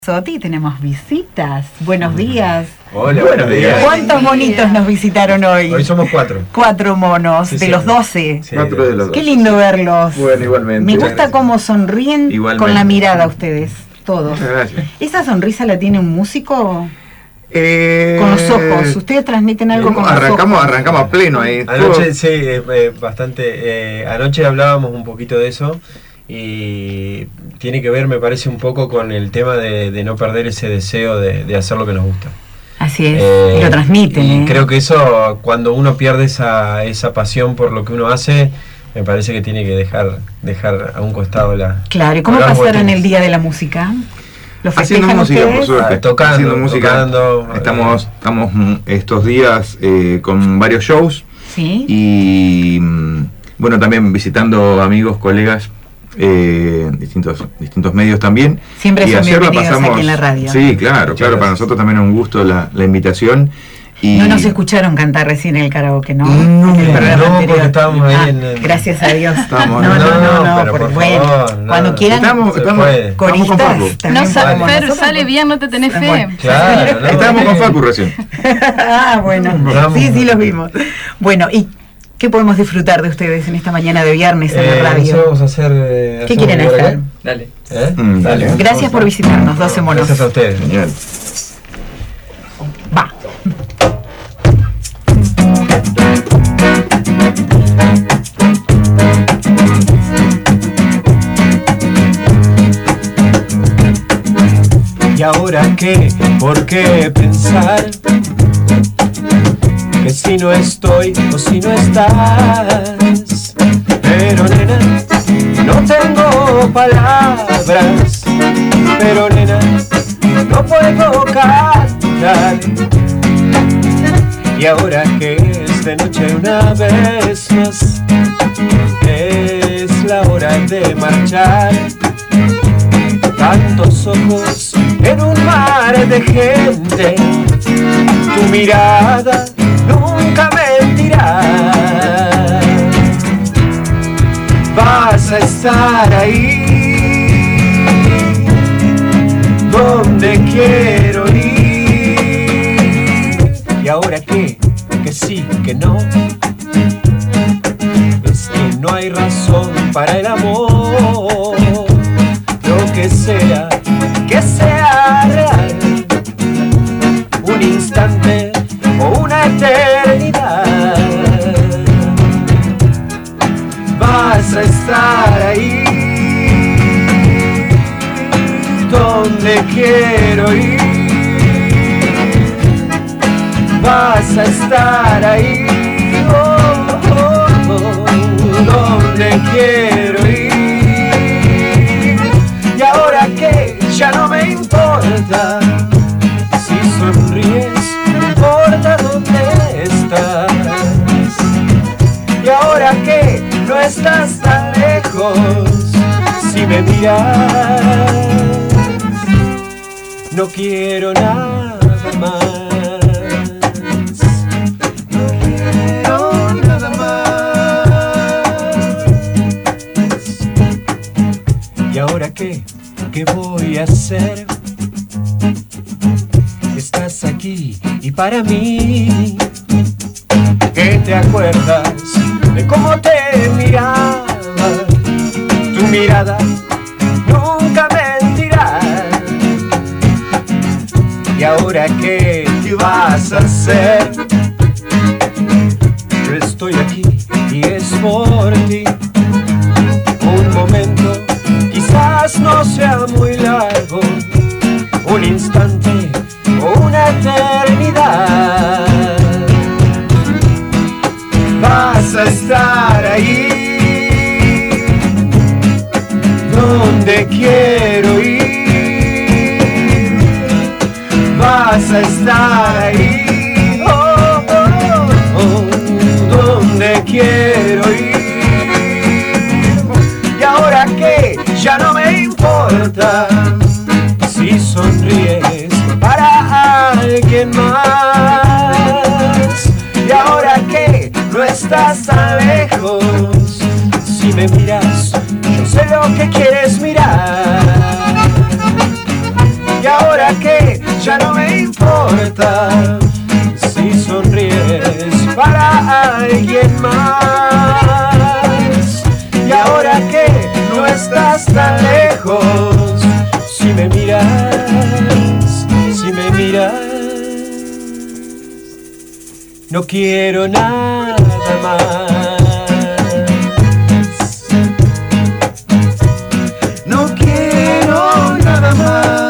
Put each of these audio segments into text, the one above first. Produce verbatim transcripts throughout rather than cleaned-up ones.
Soti, tenemos visitas. Buenos días. Hola, buenos días. ¿Cuántos monitos nos visitaron hoy? Hoy somos cuatro. Cuatro monos, Sí, de sí. los doce. Sí, Cuatro de los Qué dos. lindo verlos. Bueno, igualmente. Me gusta Muchas cómo sonríen Igualmente. con la mirada ustedes, todos. Muchas gracias. ¿Esa sonrisa la tiene un músico? Eh, Con los ojos. Ustedes transmiten algo con arrancamos, los ojos. arrancamos a pleno ahí. Anoche, sí, eh, eh, bastante. Eh, anoche hablábamos un poquito de eso y tiene que ver, me parece, un poco con el tema de, de no perder ese deseo de, de hacer lo que nos gusta. Así es, Eh, y lo transmiten. y ¿eh? creo que eso, cuando uno pierde esa, esa pasión por lo que uno hace, me parece que tiene que dejar, dejar a un costado la. Claro, ¿y cómo los pasaron botines. el Día de la Música? ¿Lo Haciendo festejan música, por ustedes? suerte. Ah, tocando, Haciendo música. tocando, Estamos, eh. estamos mm, estos días eh, con varios shows Sí. y mm, bueno, también visitando amigos, colegas, eh, distintos distintos medios también. Siempre y son ayer la bienvenidos pasamos, aquí en la radio. Sí, claro, Muchas claro, para gracias. nosotros también es un gusto la, la invitación. Y No nos escucharon cantar recién en el karaoke, ¿no? No, En el no, programa porque anterior. estábamos ahí Ah, en el- Gracias a Dios. Estábamos- no, no, no, no, pero por, por bueno, favor, no. cuando quieran, Estamos, Se estamos, puede. estamos con coristas. Facu. también No sabes, como Fer, nosotros, sale pues. bien, no te tenés fe. Bueno. Claro, ¿no? Estábamos con Facu recién. Ah, bueno, Vamos. sí, sí los vimos. Bueno, ¿y qué podemos disfrutar de ustedes en esta mañana de viernes en Eh, la radio? nosotros vamos a hacer. eh, ¿Qué hacemos quieren por acá. hacer? Dale. ¿Eh? Mm, Dale. Gracias por visitarnos, doce monos. Gracias a ustedes. Genial. Va. ¿Y ahora qué? ¿Por qué pensar que si no estoy o si no estás? Pero nena, no tengo palabras. Pero nena, no puedo cantar. Y ahora que es de noche una vez más, es la hora de marchar. Tantos ojos en un mar de gente, tu mirada nunca mentirá. Vas a estar ahí donde quiero ir. ¿Y ahora qué? Que sí, que no. Es que no hay razón para el amor. Lo que sea, que sea real, un instante o una eternidad. Vas a estar ahí donde quiero ir. Vas a estar ahí oh, oh, oh, donde quiero ir. Y ahora que ya no me importa si sonríes, no importa dónde estás. Y ahora que no estás tan lejos, si me miras, no quiero nada más. No quiero nada más. ¿Y ahora qué? ¿Qué voy a hacer? Estás aquí y para mí, ¿qué te acuerdas de cómo te miraba? Tu mirada nunca mentirá. ¿Y ahora qué vas a hacer? Yo estoy aquí y es por ti. Un momento quizás no sea muy largo, un instante o una eternidad. Vas a estar ahí donde quiero ir. Vas a estar ahí oh, oh, oh, donde quiero ir. Y ahora que ya no me importa si sonríes para alguien más. Y ahora que no estás tan lejos, si me miras, yo sé lo que quieres mirar. Y ahora ya no me importa si sonríes para alguien más. Y ahora que no estás tan lejos, si me miras, si me miras, no quiero nada más. No quiero nada más.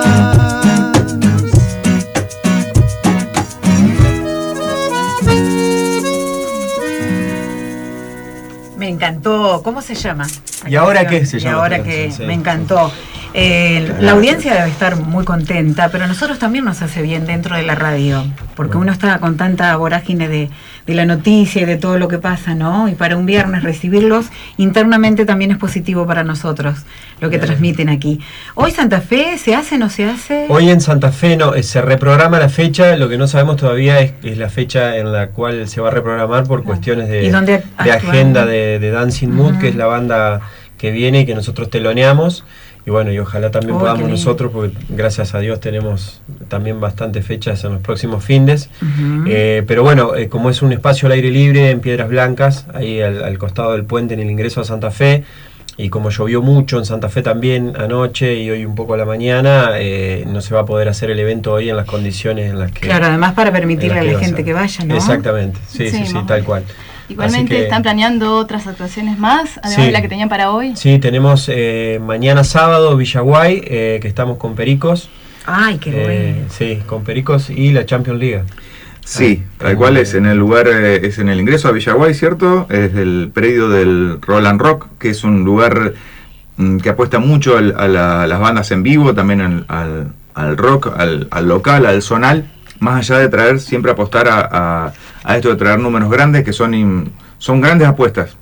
Me encantó. ¿Cómo se llama? ¿Y ahora qué se llama? Y ahora esta que canción? Sí. me encantó. Eh, la audiencia debe estar muy contenta, pero a nosotros también nos hace bien dentro de la radio, porque Bueno. uno está con tanta vorágine de, de la noticia y de todo lo que pasa, ¿no? Y para un viernes recibirlos internamente también es positivo para nosotros, lo que Bien. transmiten aquí. ¿Hoy Santa Fe se hace, no se hace? Hoy en Santa Fe no, eh, se reprograma la fecha, lo que no sabemos todavía es, es la fecha en la cual se va a reprogramar por cuestiones de, ¿Y dónde de actúan? agenda de, de Dancing Mood, Ujú. que es la banda que viene y que nosotros teloneamos. Y bueno, y ojalá también Oh, qué podamos lindo. nosotros, porque gracias a Dios tenemos también bastantes fechas en los próximos findes. Ujú. Eh, pero bueno, eh, como es un espacio al aire libre en Piedras Blancas, ahí al, al costado del puente en el ingreso a Santa Fe, y como llovió mucho en Santa Fe también anoche y hoy un poco a la mañana, eh, no se va a poder hacer el evento hoy en las condiciones en las que... Claro, además para permitirle a en las la que gente va que a vaya, ser. ¿no? Exactamente, sí, sí, Sí, sí, más o tal menos. cual. Igualmente Así que- están planeando otras actuaciones más, además Sí. de la que tenían para hoy. Sí, tenemos eh, mañana sábado Villaguay, eh, que estamos con Pericos. Ay, qué Eh, bueno. sí, con Pericos y la Champions League. Sí, Ah, tal cual es en el lugar, eh, es en el ingreso a Villaguay, ¿cierto? Es el predio del Roland Rock, que es un lugar mm, que apuesta mucho al- a, la- a las bandas en vivo, también al, al- al rock, al, al local, al zonal, más allá de traer, siempre apostar a, a- a esto de traer números grandes, que son, in- son grandes apuestas.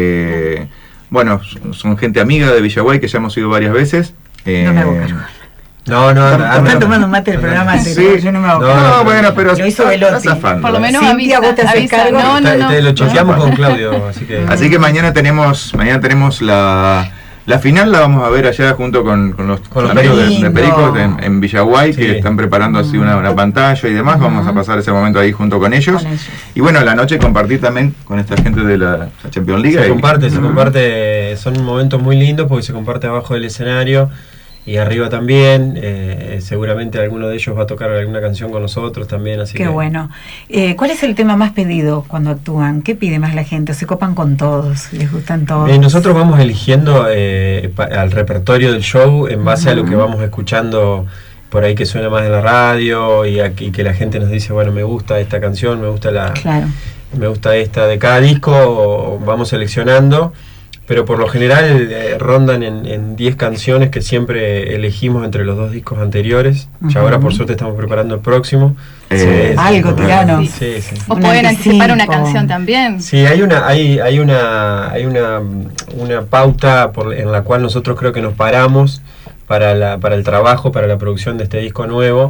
Eh, bueno, son, son gente amiga de Villaguay, que ya hemos ido varias veces. Eh, No me hago cargo. No, no, Están- anda- Están anda- tomando mate del programa anda- anterior, Sí. yo no me hago No, cargo. no, bueno, pero Lo hizo está- Velotti. está zafando. Por lo menos Cintia, avisa, ¿vos te haces avisa. cargo? No, no, Te- no. te lo chequeamos no. con Claudio, así que... Así que mañana tenemos, mañana tenemos la, la final, la vamos a ver allá junto con, con los, Con los amigos de, de Lindo. Pericos en, en Villaguay, Sí. que están preparando así una, una pantalla y demás. Vamos a pasar ese momento ahí junto con ellos. Con ellos. Y bueno, la noche compartir también con esta gente de la, la Champions League. Se Y- comparte, se comparte, son momentos muy lindos porque se comparte abajo del escenario y arriba también. Eh, seguramente alguno de ellos va a tocar alguna canción con nosotros también, así Qué que... bueno. Eh, ¿Cuál es el tema más pedido cuando actúan? ¿Qué pide más la gente? ¿O se copan con todos? ¿Les gustan todos? Eh, nosotros vamos eligiendo eh, pa- al repertorio del show en base a lo que Ujú. vamos escuchando por ahí que suena más en la radio y, a- y que la gente nos dice, bueno, me gusta esta canción, me gusta la, Claro. me gusta esta de cada disco, o vamos seleccionando, pero por lo general eh, rondan en diez canciones que siempre elegimos entre los dos discos anteriores. Ujú. Ya ahora por suerte estamos preparando el próximo. Eh, Sí, algo, sí, tirano. Sí, sí. O Un pueden anticipar una anticipo. canción también. Sí, hay una, hay, hay una, hay una, una pauta por, en la cual nosotros creo que nos paramos para la, para el trabajo, para la producción de este disco nuevo.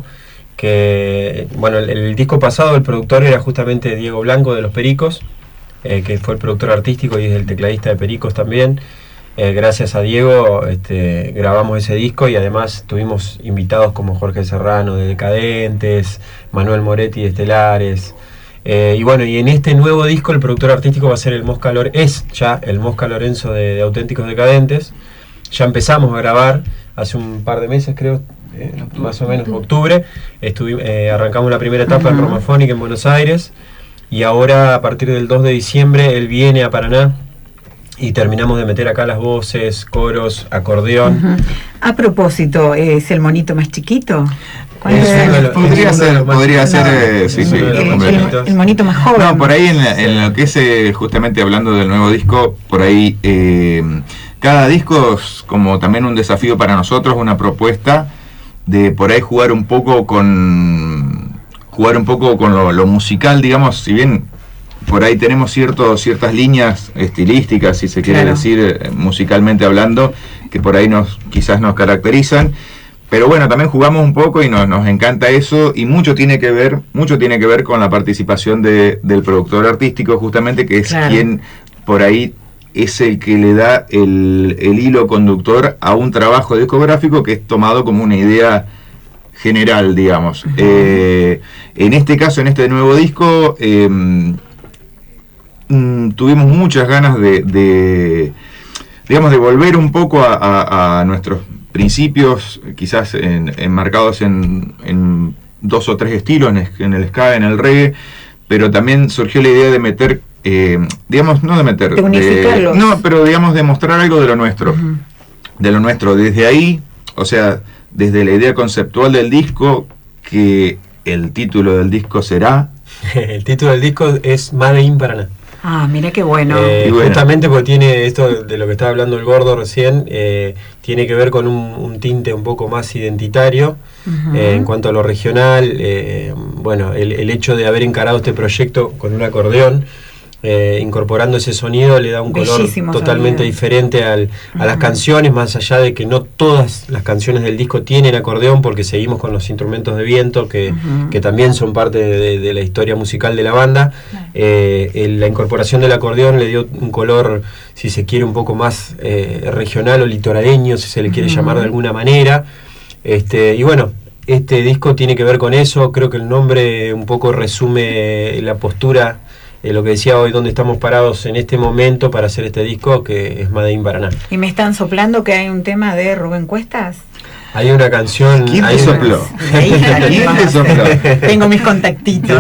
Que bueno, el, el disco pasado el productor era justamente Diego Blanco de Los Pericos, eh, que fue el productor artístico y es el tecladista de Pericos también. Eh, gracias a Diego este, grabamos ese disco y además tuvimos invitados como Jorge Serrano de Decadentes, Manuel Moretti de Estelares. Eh, y bueno, y en este nuevo disco el productor artístico va a ser el Mosca Lor- es ya el Mosca Lorenzo de, de Auténticos Decadentes. Ya empezamos a grabar hace un par de meses, creo, eh, más o menos, octubre. Estuvi- eh, arrancamos la primera etapa en Ujú. Romafónica en Buenos Aires y ahora a partir del dos de diciembre él viene a Paraná y terminamos de meter acá las voces, coros, acordeón. Ujú. A propósito, ¿es el monito más chiquito? ¿Cuál Es es? uno de los- Podría es uno de ser, los más podría chiquitos. ser, No, eh, sí, es sí, uno de los el, más el- chiquitos. el monito más joven. No, por ahí en, la- en lo que es eh, justamente hablando del nuevo disco, por ahí eh, cada disco es como también un desafío para nosotros, una propuesta de por ahí jugar un poco con jugar un poco con lo, lo musical, digamos, si bien por ahí tenemos cierto, ciertas líneas estilísticas, si se quiere Claro. decir, eh, musicalmente hablando, que por ahí nos quizás nos caracterizan. Pero bueno, también jugamos un poco y nos, nos encanta eso, y mucho tiene que ver, mucho tiene que ver con la participación de, del productor artístico, justamente, que es Claro. quien por ahí es el que le da el, el hilo conductor a un trabajo discográfico que es tomado como una idea general, digamos. Uh-huh. Eh, en este caso, en este nuevo disco, eh, mm, tuvimos muchas ganas de, de, digamos, de volver un poco a, a, a nuestros principios, quizás en, enmarcados en, en dos o tres estilos, en, en el ska, en el reggae, pero también surgió la idea de meter, eh, digamos, no de meter, de unificarlos. De, no, pero digamos de mostrar algo de lo nuestro, uh-huh. de lo nuestro. Desde ahí, o sea, desde la idea conceptual del disco, que el título del disco será... El título del disco es Made in Paraná. Ah, mira qué bueno. Eh, bueno. Justamente porque tiene esto de lo que estaba hablando el Gordo recién, eh, tiene que ver con un, un tinte un poco más identitario uh-huh. eh, en cuanto a lo regional. Eh, bueno, el, el hecho de haber encarado este proyecto con un acordeón, eh, incorporando ese sonido, le da un Bellísimo color totalmente sonido. diferente al, a uh-huh. las canciones, más allá de que no todas las canciones del disco tienen acordeón, porque seguimos con los instrumentos de viento que, uh-huh. que también son parte de, de la historia musical de la banda. Uh-huh. eh, el, la incorporación del acordeón le dio un color, si se quiere, un poco más eh, regional o litoraleño, si se le quiere uh-huh. llamar de alguna manera. Este, y bueno, este disco tiene que ver con eso. Creo que el nombre un poco resume la postura, Eh, lo que decía hoy, donde estamos parados en este momento para hacer este disco, que es Made in Paraná. ¿Y me están soplando que hay un tema de Rubén Cuestas? Hay una canción... ¿Quién hay te una... sopló? Ahí, ¿Quién te sopló? Tengo mis contactitos.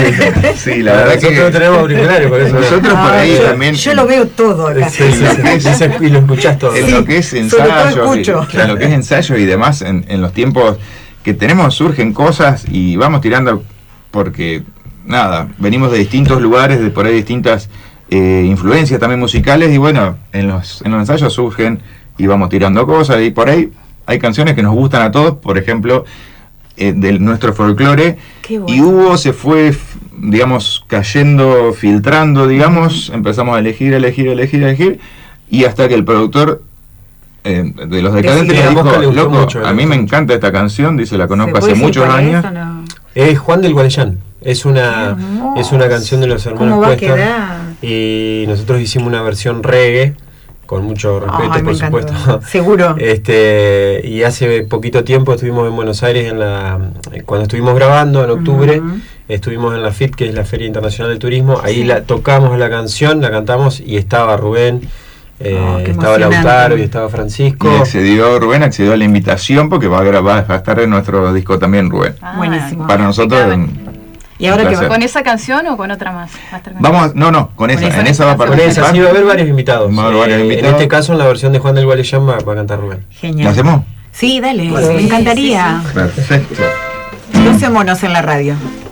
Sí, la verdad nosotros que... no tenemos auriculares, por eso... Nosotros por ahí yo, también... Yo lo veo todo acá. Sí, sí, sí, sí, y lo escuchás todo. En Sí, lo que es sobre ensayos, todo escucho. y, en lo que es ensayos y demás, en, en los tiempos que tenemos surgen cosas y vamos tirando porque... Nada, venimos de distintos lugares, de por ahí distintas eh, influencias también musicales, y bueno, en los, en los ensayos surgen y vamos tirando cosas, y por ahí hay canciones que nos gustan a todos, por ejemplo, eh, de nuestro folclore, Qué bueno. y hubo, se fue, digamos, cayendo, filtrando, digamos, empezamos a elegir, elegir, elegir, elegir, y hasta que el productor eh, de Los Decadentes Sí, a le dijo, Mosca le gustó loco, mucho, a mí me encanta esta canción, dice, la conozco ¿Se puede hace decir muchos cuál es años. o no? Es Juan del Guarellán. Es una, Hermoso. es una canción de los hermanos ¿Cómo va a Cuesta. quedar? Y nosotros hicimos una versión reggae, con mucho respeto, Ay, me por encantó. supuesto. Seguro. Este, y hace poquito tiempo estuvimos en Buenos Aires, en la cuando estuvimos grabando en octubre, Uh-huh. estuvimos en la F I T, que es la Feria Internacional del Turismo. Ahí Sí. la tocamos la canción, la cantamos, y estaba Rubén, eh, Oh, qué estaba emocionante. Lautaro y estaba Francisco. Y accedió, Rubén accedió a la invitación porque va a grabar, va a estar en nuestro disco también, Rubén. Ah, Buenísimo. Para nosotros... impecable. ¿Y ahora qué placer. va? ¿Con esa canción o con otra más? Va a estar con- Vamos, no, no, con esa, esa, en esa va a con Con participar. esa, sí, va a haber varios invitados. Va a haber varios Eh, invitados. En este caso, en la versión de Juan del Guarellán va, va a cantar Rubén. Genial. ¿Lo hacemos? Sí, dale, Bueno, me sí, encantaría. Perfecto. doce monos en la radio.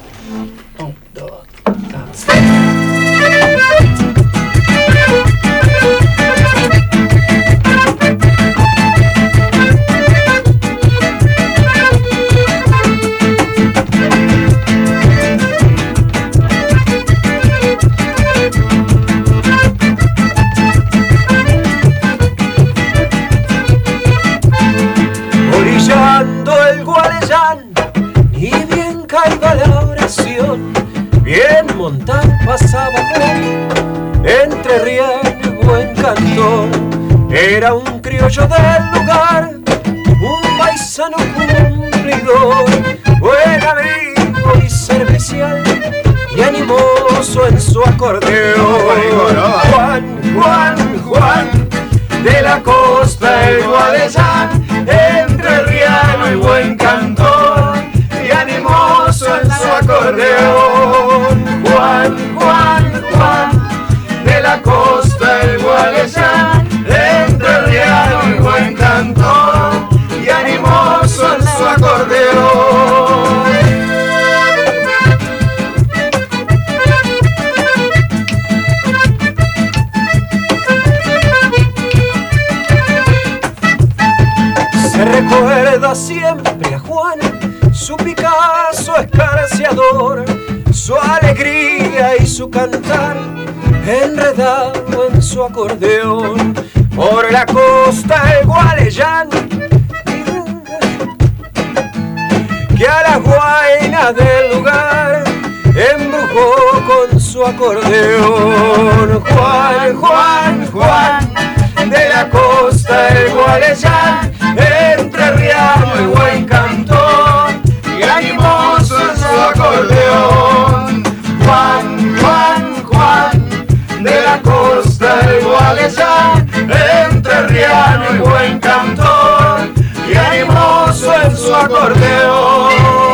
Orillando el Guarellán y bien caída la oración, bien montar pasaba Juan, entre Riel buen cantor, era un criollo del lugar, un paisano cumplidor, buen amigo y servicial, y animoso en su acordeón. Juan, Juan, Juan, de la costa el Guarellán, entre riano y buen cantor, y animoso en su acordeón. Juan, Juan, Juan, de la costa el Guarellán, entre riano y buen cantor, y animoso en su acordeón. Se recuerda siempre a Juan, su Picasso escarciador, su alegría y su cantar, enredado en su acordeón, por la costa el Guarellán, que a las guainas del lugar embrujó con su acordeón. Juan, Juan, Juan, de la costa el Guarellán, entre riano y buen cantor, acordeón. Juan, Juan, Juan, de la costa del Gualeguaychú, entrerriano y buen cantor, y animoso en su acordeón.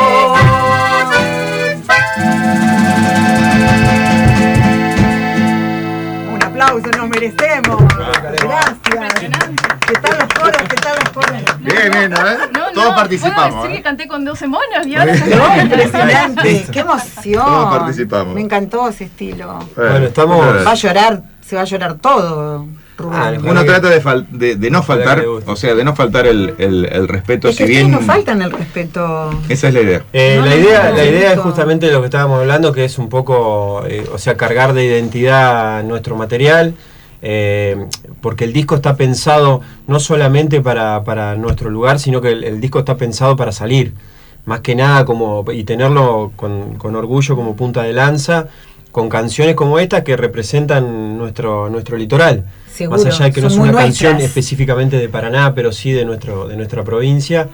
Un aplauso nos merecemos. Gracias. ¿Qué tal los coros? ¿Qué tal los coros? Bien, bien, ¿eh? No, Todos no, participamos. Puedo decir ¿eh? que canté con doce monos y ahora No, impresionante. Qué emoción. Todos participamos. Me encantó ese estilo. Bueno, estamos- Va a llorar, se va a llorar todo, Rubén. Ah, Uno trata de, fal- de, de no Ojalá faltar, que le guste. o sea, de no faltar el, el, el respeto, es que si bien... ustedes no faltan el respeto. Esa es la idea. Eh, No, la no, idea, no, la idea es no. justamente lo que estábamos hablando, que es un poco, eh, o sea, cargar de identidad nuestro material, eh, porque el disco está pensado no solamente para, para nuestro lugar, sino que el, el disco está pensado para salir, más que nada como y tenerlo con, con orgullo como punta de lanza, con canciones como esta que representan nuestro nuestro litoral. Seguro, Más allá de que no es son una muy canción nuestras. específicamente de Paraná, pero sí de nuestro de nuestra provincia.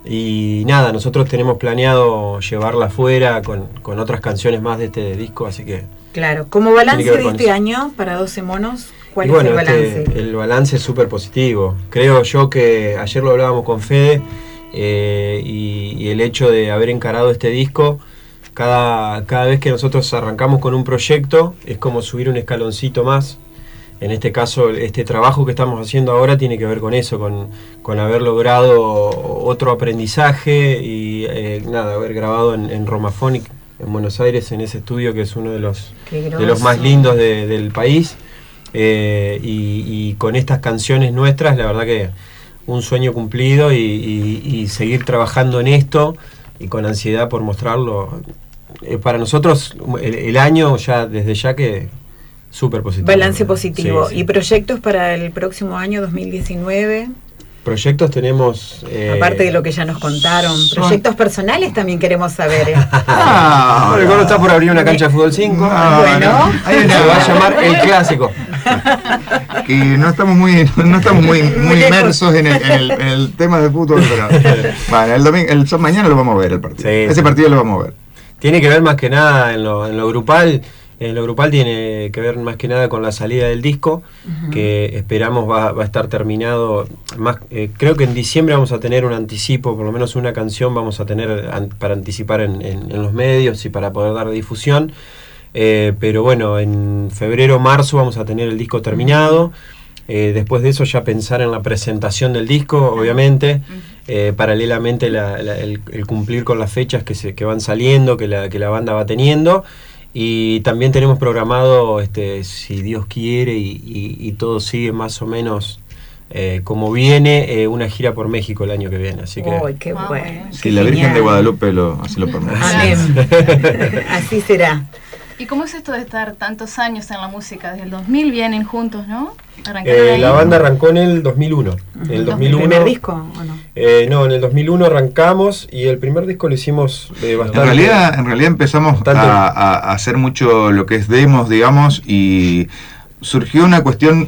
Y nada, nosotros tenemos planeado llevarla afuera con, con otras canciones más de este disco, así que... Claro, como balance Tiene que ver de con este eso. año para doce monos, ¿cuál y bueno, es el balance? este, el balance es súper positivo. Creo yo que ayer lo hablábamos con Fede, eh, y, y el hecho de haber encarado este disco, cada, cada vez que nosotros arrancamos con un proyecto, es como subir un escaloncito más. En este caso, este trabajo que estamos haciendo ahora tiene que ver con eso, con, con haber logrado otro aprendizaje y eh, nada, haber grabado en, en Romaphonic, en Buenos Aires, en ese estudio que es uno de los, Qué de los groso. más lindos de- del país. Eh, y, y con estas canciones nuestras, la verdad que un sueño cumplido y, y- y seguir trabajando en esto y con ansiedad por mostrarlo. Eh, para nosotros, el, el año ya, desde ya que súper positivo. Balance positivo. Sí, sí. ¿Y proyectos para el próximo año dos mil diecinueve? Proyectos tenemos... eh, Aparte de lo que ya nos contaron. Proyectos personales también queremos saber. ¿eh? Ah, Bueno, el Coro está por abrir una cancha de fútbol cinco. Ah, Bueno. hay Se una- va a llamar El Clásico. que no estamos muy no estamos muy, Muy muy lejos. inmersos en el, en, el, en el tema de fútbol, pero bueno, el domingo, el mañana lo vamos a ver el partido. Sí, Ese sí. partido lo vamos a ver. Tiene que ver más que nada en lo, en lo grupal. En lo grupal tiene que ver más que nada con la salida del disco, que esperamos va, va a estar terminado. Más, eh, creo que en diciembre vamos a tener un anticipo, por lo menos una canción vamos a tener an- para anticipar en, en- en los medios y para poder dar difusión. Eh, pero bueno, en febrero, marzo vamos a tener el disco terminado. Eh, después de eso ya pensar en la presentación del disco, obviamente. Eh, paralelamente la- la- el, el cumplir con las fechas que, se, que van saliendo, que la, que la banda va teniendo. Y también tenemos programado, este, si Dios quiere y, y- y todo sigue más o menos eh, como viene, eh, una gira por México el año que viene. Así que Uy, qué Ah, bueno. bueno. Si qué la Virgen genial. de Guadalupe lo, así lo permite. Amén. Así será. ¿Y cómo es esto de estar tantos años en la música? Desde el dos mil vienen juntos, ¿no? Arrancaron Eh, ahí. la banda arrancó en el dos mil uno. En el dos mil ¿El uno primer disco o no? eh, no, en el dos mil uno arrancamos y el primer disco lo hicimos eh, En bastante. realidad, en realidad empezamos Bastante. a, a- a hacer mucho lo que es demos, digamos, y surgió una cuestión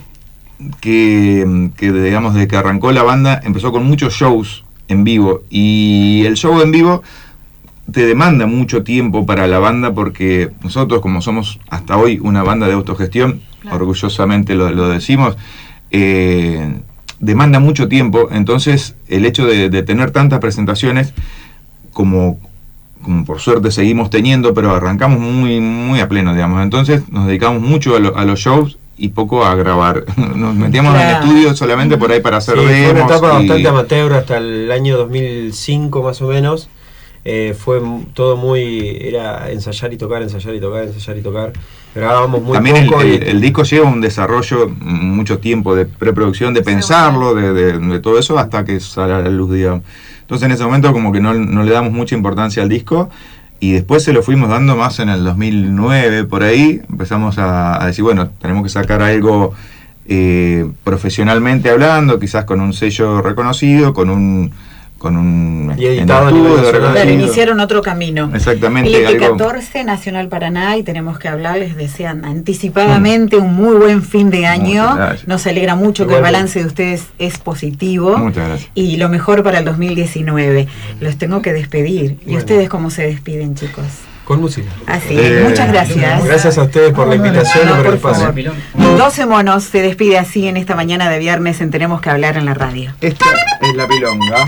que, que, digamos, de que arrancó la banda, empezó con muchos shows en vivo, y el show en vivo te demanda mucho tiempo para la banda, porque nosotros, como somos hasta hoy una banda de autogestión, Claro. orgullosamente lo, lo decimos, eh, demanda mucho tiempo. Entonces el hecho de, de tener tantas presentaciones, como, como por suerte seguimos teniendo, pero arrancamos muy, muy a pleno, digamos. Entonces nos dedicamos mucho a, lo- a los shows y poco a grabar. Nos metíamos en el Claro. estudio solamente por ahí para hacer Sí, fue una demos. etapa y- bastante amateur hasta el año dos mil cinco más o menos. Eh, fue m- todo muy... Era ensayar y tocar, ensayar y tocar, ensayar y tocar. Grabábamos muy También el, poco. y- el- el disco lleva un desarrollo, mm, mucho tiempo de preproducción, de pensarlo, de, de- de todo eso, hasta que sale a la luz, digamos. Entonces en ese momento como que no, no le damos mucha importancia al disco, y después se lo fuimos dando más en el dos mil nueve, por ahí. Empezamos a, a decir, bueno, tenemos que sacar algo eh, profesionalmente hablando, quizás con un sello reconocido, con un... Con un Y editado a en nivel estudio nacional. Claro, reconocido. iniciaron otro camino. Exactamente. El E P algo- catorce Nacional Paraná, y tenemos que hablar, les desean anticipadamente un muy buen fin de año. Muchas gracias. Nos alegra mucho que el Igualmente. balance de ustedes es positivo. Muchas gracias. Y lo mejor para el dos mil diecinueve. Los tengo que despedir. ¿Y Bueno. ustedes cómo se despiden, chicos? Con música. Así es, Eh, muchas gracias. Gracias a ustedes por la invitación No, y por el por espacio. favor. doce monos se despide así en esta mañana de viernes en Tenemos que hablar en la radio. Esta es la pilonga.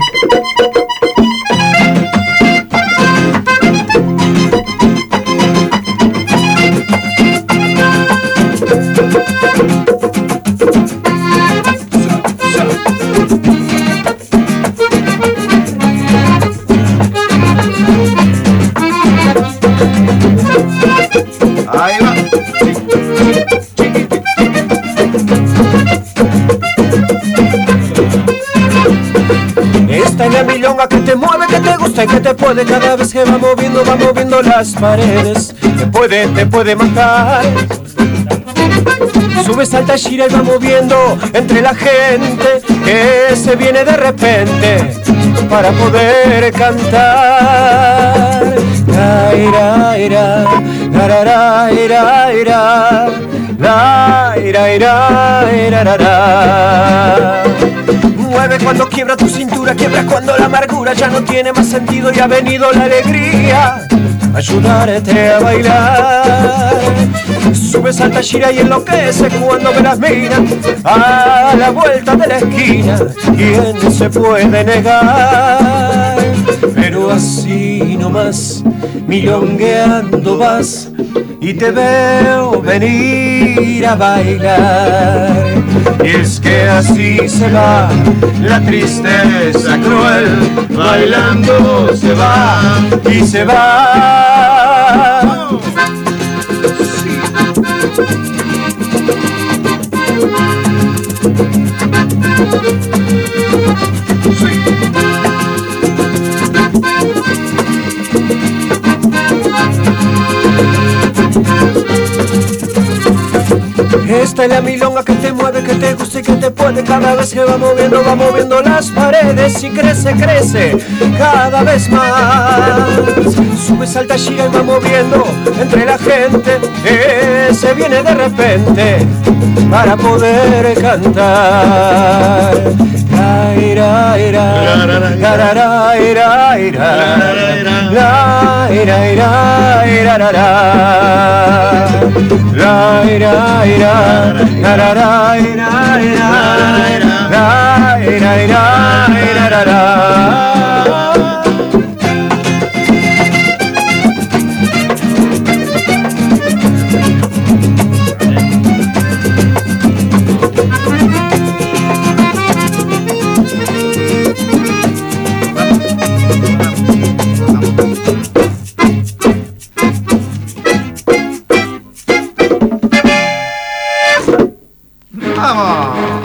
Ahí va. Esta es la milonga que te mueve, que te gusta y que te puede. Cada vez que va moviendo, va moviendo las paredes. Te puede, te puede matar. Sube, salta, gira y va moviendo entre la gente que se viene de repente para poder cantar. La ira, ira, la ra, ra, ira, ira, la ira, ira, ira, ra, ra. Mueve cuando quiebra tu cintura, quiebra cuando la amargura ya no tiene más sentido y ha venido la alegría. Ayudarte a bailar. Sube, salta, gira y enloquece cuando me las mira a la vuelta de la esquina. ¿Quién se puede negar? Pero así nomás, milongueando vas y te veo venir a bailar. Y es que así se va la tristeza cruel, bailando se va y se va. Esta es la milonga que te mueve, que te gusta y que te puede. Cada vez que va moviendo, va moviendo las paredes y crece, crece cada vez más. Sube, salta, gira y va moviendo entre la gente que se viene de repente para poder cantar. La ira, ira, la ra, ra, ira, ira, la ira, ira, ira, ra, ra. La ira, ira, la ra, ra, ira, ira, la ira, ira, ira, ra, ra. ¡Vamos!